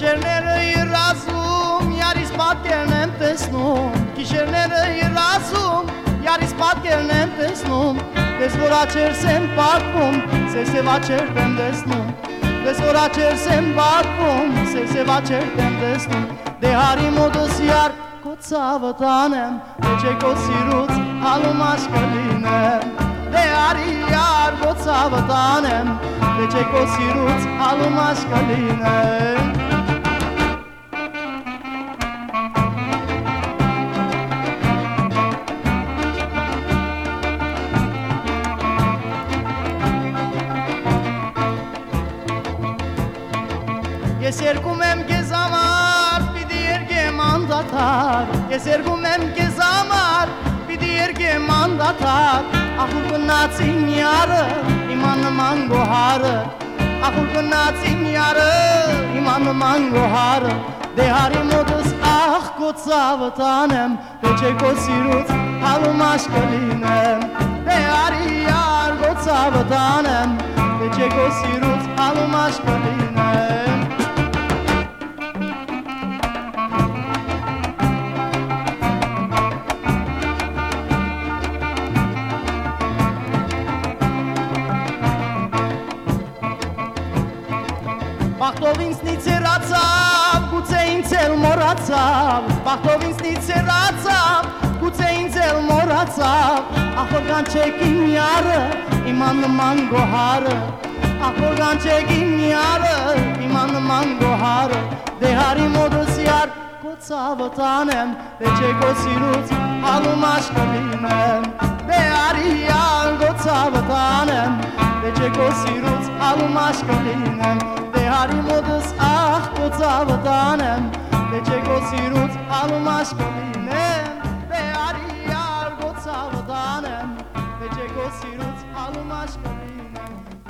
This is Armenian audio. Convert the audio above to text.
Գիշերները իր ասում, յարիս պատկերն եմ տեսնում, Գիշերները իր ասում, յարիս պատկերն եմ տեսնում, Դες որ աչերս եմ պատվում, սև աչերդ եմ տեսնում, Դες որ աչերս եմ պատվում, սև աչերդ եմ տեսնում, Դե հարի մոտս յար քո ցավը տանեմ, Դե չէ քո սիրուց հալում աշկը լինեմ, Դե հարի յար քո ցավը տանեմ, Դե չէ քո սիրուց հալում աշկը լինեմ, Ես երգում եմ քեզ համար, պիտի երգեմ անդադար, Ես երգում եմ քեզ համար, պիտի երգեմ անդադար, Ախուր գնաց իմ յարը, իմա նման գոհարը, Ախուր գնաց իմ յարը, իմա նման գոհարը, Դե հարի մոտս ախ քո ցավը տանեմ, Դե չէ քո սիրուց հալում աշկը լինեմ, Դե հարի յար քո ցավը տանեմ, Դե չէ քո սիրուց հալում աշկը լինեմ, Բախտով ինձնից հեռացավ, գուցե ինձ էլ մոռացավ, Բախտով ինձնից հեռացավ, գուցե ինձ էլ մոռացավ, Ախոր կանչեք իմ յարը, իմա նման գոհարը, Ախոր կանչեք իմ յարը, իմա նման գոհարը, Դե հարի մոտս յար քո ցավը տանեմ, Դե չէ քո սիրուց հալում աշկը լինեմ, Դե հարի յար քո ցավը տանեմ, Դե չէ քո սիրուց հալում աշկը լինեմ, Դե հարի մոտս ախ քո ցավը տանեմ, Դե չէ քո սիրուց հալում աշկը լինեմ, Դե հարի յար քո ցավը տանեմ, Դե չէ քո սիրուց հալում աշկը լինեմ,